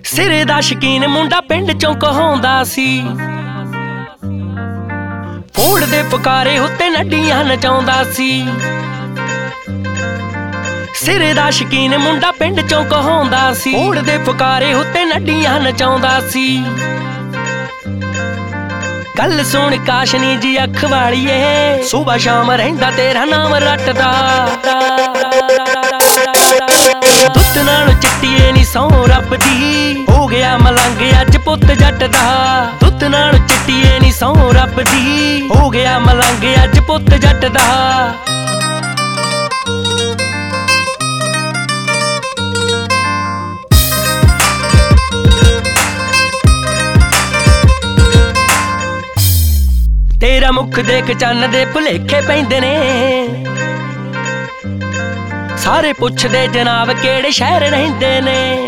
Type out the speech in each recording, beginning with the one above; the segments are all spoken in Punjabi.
ਸਿਰੇ ਦਾ ਸ਼ਕੀਨ ਮੁੰਡਾ ਪਿੰਡ ਚੋਂ ਕਹਾਉਂਦਾ ਸੀ। ਫੋੜ ਦੇ ਪੁਕਾਰੇ ਉੱਤੇ ਨੱਡੀਆਂ ਨਚਾਉਂਦਾ ਸੀ। ਸਿਰੇ ਦਾ ਸ਼ਕੀਨ ਮੁੰਡਾ ਪਿੰਡ ਚੋਂ ਕਹਾਉਂਦਾ ਸੀ। ਫੋੜ ਦੇ ਪੁਕਾਰੇ ਉੱਤੇ ਨੱਡੀਆਂ ਨਚਾਉਂਦਾ ਸੀ। ਗੱਲ ਸੁਣ ਕਾਸ਼ਨੀ ਜੀ ਅੱਖ ਵਾਲੀਏ, ਸੁਬਹ ਸ਼ਾਮ ਰਹਿੰਦਾ ਤੇਰਾ ਨਾਮ ਰੱਟਦਾ। ਦੁੱਤ ਨਾਲੋਂ ਚਿੱਟੀਏ ਨੀ ਸਹੁੰ ਰੱਬ ਦੀ, ਹੋ ਗਿਆ ਮਲੰਗ ਅੱਜ ਪੁੱਤ ਜੱਟ ਦਾ। ਦੁੱਤ ਨਾਲੋਂ ਚਿੱਟੀਏ ਨੀ ਸਹੁੰ ਰੱਬ ਦੀ, ਹੋ ਗਿਆ ਮਲੰਗ ਅੱਜ ਪੁੱਤ ਜੱਟ ਦਾ। ਤੇਰਾ ਮੁਖ ਦੇਖ ਚੰਨ ਦੇ ਭੁਲੇਖੇ ਪੈਂਦੇ ਨੇ, ਸਾਰੇ ਪੁੱਛਦੇ ਜਨਾਬ ਕਿਹੜੇ ਸ਼ਹਿਰ ਰਹਿੰਦੇ ਨੇ।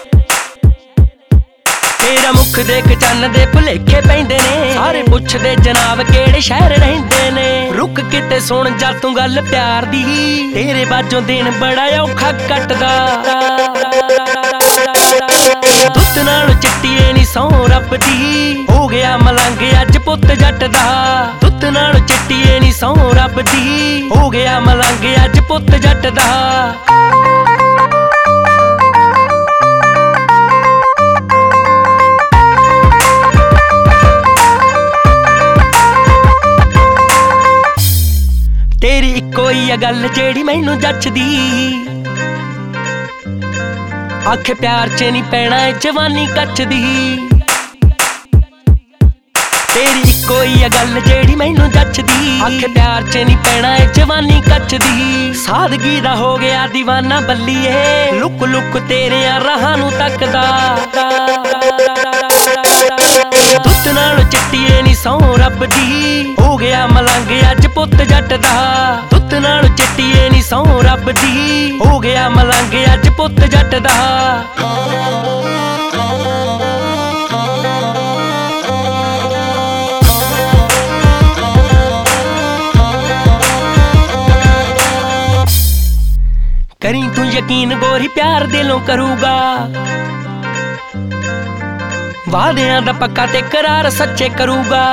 ਤੇਰਾ ਮੁਖ ਦੇਖ ਚੰਨ ਦੇ ਭੁਲੇਖੇ ਪੈਂਦੇ ਨੇ, ਸਾਰੇ ਪੁੱਛਦੇ ਜਨਾਬ ਕਿਹੜੇ ਸ਼ਹਿਰ ਰਹਿੰਦੇ ਨੇ। ਰੁਕ ਕਿਤੇ ਸੁਣ ਜਾ ਤੂੰ ਗੱਲ ਪਿਆਰ ਦੀ, ਤੇਰੇ ਬਾਝੋਂ ਦਿਨ ਬੜਾ ਔਖਾ ਕੱਟਦਾ। ਦੁੱਤ ਨਾਲੋਂ ਚਿੱਟੀਏ ਨੀ ਸਹੁੰ ਰੱਬ ਦੀ, ਹੋ ਗਿਆ ਮਲੰਗ ਅੱਜ ਪੁੱਤ ਜੱਟ ਦਾ। ਦੁੱਤ ਨਾਲੋਂ ਚਿੱਟੀਏ ਨੀ ਸਹੁੰ ਰੱਬ ਦੀ, ਹੋ ਗਿਆ ਮਲੰਗ ਅੱਜ ਪੁੱਤ ਜੱਟ ਦਾ। ਤੇਰੀ ਇੱਕੋ ਹੀ ਆ ਗੱਲ ਜਿਹੜੀ ਮੈਨੂੰ ਜੱਚਦੀ, ਆਖੇ ਪਿਆਰ ਚ ਨੀ ਪੈਣਾ ਜਵਾਨੀ ਕੱਚਦੀ। ਤੇਰੀ ਇੱਕੋ ਹੀ ਆ ਗੱਲ ਜਿਹੜੀ ਮੈਨੂੰ ਜੱਚਦੀ, ਆਖੇ ਪਿਆਰ ਚ ਨੀ ਪੈਣਾ ਜਵਾਨੀ ਕੱਚਦੀ। ਸਾਦਗੀ ਦਾ ਹੋ ਗਿਆ ਦੀਵਾਨਾ ਬੱਲੀਏ, ਲੁੱਕ ਲੁੱਕ ਤੇਰਿਆਂ ਰਾਹਾਂ ਨੂੰ ਤੱਕਦਾ। ਦੁੱਤ ਨਾਲੋਂ ਚਿੱਟੀਏ ਨੀ ਸਹੁੰ ਰੱਬ ਦੀ, ਹੋ ਗਿਆ ਮਲੰਗ ਅੱਜ ਪੁੱਤ ਜੱਟ ਦਾ। ਦੁੱਤ ਨਾਲੋਂ ਚਿੱਟੀਏ ਨੀ ਸਹੁੰ ਰੱਬ ਦੀ, ਹੋ ਗਿਆ ਮਲੰਗ ਅੱਜ ਪੁੱਤ ਜੱਟ ਦਾ। ਕਰੀਂ ਤੂੰ ਯਕੀਨ ਗੋਰੀ ਪਿਆਰ ਦਿਲੋਂ ਕਰੂਗਾ, ਵਾਅਦਿਆਂ ਦਾ ਪੱਕਾ ਤੇ ਕਰਾਰ ਸੱਚੇ ਕਰੂਗਾ।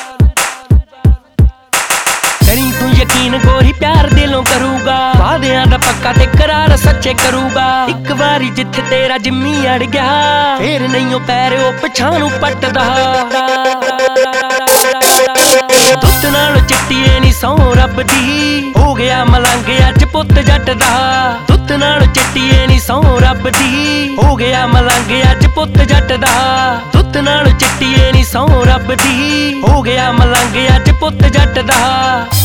ਕਰੀਂ ਤੂੰ ਯਕੀਨ ਗੋਰੀ ਪਿਆਰ ਦਿਲੋਂ ਕਰੂਗਾ, ਵਾਅਦਿਆਂ ਦਾ ਪੱਕਾ ਤੇ ਕਰਾਰ ਸੱਚੇ ਕਰੂਗਾ। ਇੱਕ ਵਾਰੀ ਜਿੱਥੇ ਤੇਰਾ ਜਿੰਮੀ ਅੜ ਗਿਆ, ਫੇਰ ਨਹੀਂ ਉਹ ਪੈਰ ਉਹ ਪਿਛਾਂ ਨੂੰ ਪੱਟਦਾ। ਦੁੱਤ ਨਾਲੋਂ ਚਿੱਟੀਏ ਨੀ ਸਹੁੰ ਰੱਬ ਦੀ, ਹੋ ਗਿਆ ਮਲੰਗ ਅੱਜ ਪੁੱਤ ਜੱਟ ਦਾ। ਦੁੱਤ ਨਾਲੋਂ ਚਿੱਟੀਏ ਨੀ ਸਹੁੰ ਰੱਬ ਦੀ, ਹੋ ਗਿਆ ਮਲੰਗ ਅੱਜ ਪੁੱਤ ਜੱਟ ਦਾ। ਦੁੱਤ ਨਾਲੋਂ ਚਿੱਟੀਏ ਨੀ ਸਹੁੰ ਰੱਬ ਦੀ, ਹੋ ਗਿਆ ਮਲੰਗ ਅੱਜ ਪੁੱਤ ਜੱਟ ਦਾ।